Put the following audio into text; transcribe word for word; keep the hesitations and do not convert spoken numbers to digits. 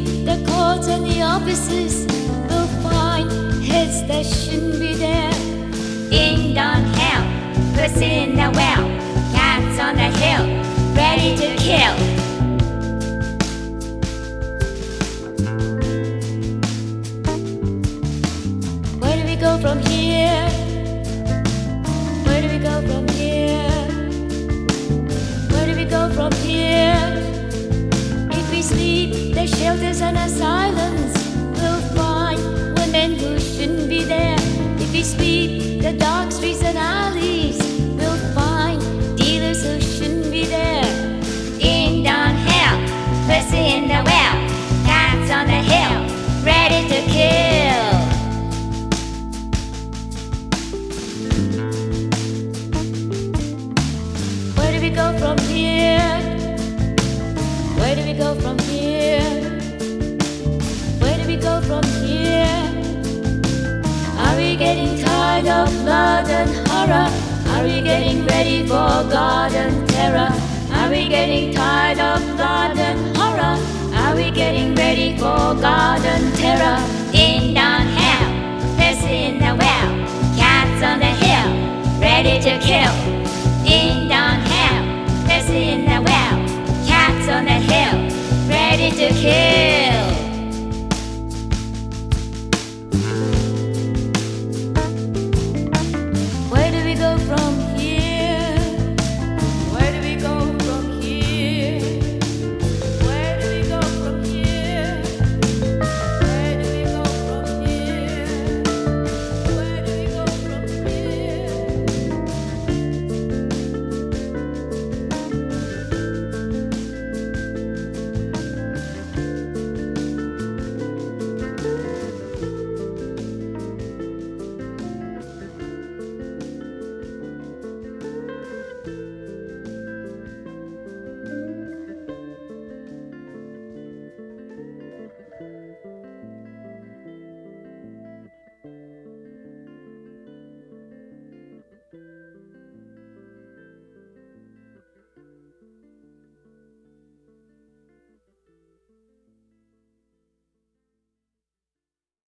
sweep the courts and the offices, we'll find heads that shouldn't be there. Ding dong hell, pussy in the well, cats on the hill, ready to kill. Where do we go from here? Where do we go from here? Where do we go from here? If we sleep the shelters and asylums, we'll find women who shouldn't be there. If we sweep the dark streets and alleys, we'll find dealers who shouldn't be there. Ding dong hell, pussy in the well, cats on the hill, ready to kill. Where do we go from here? Where do we go from here? Where do we go from here? Are we getting tired of blood and horror? Are we getting ready for God and terror? Are we getting tired of blood and horror? Are we getting ready for God and terror? Ding dong hell, pussy in the well, cats on the hill, ready to kill. Ding dong hell, pussy in the well, cats on the hill, ready to kill.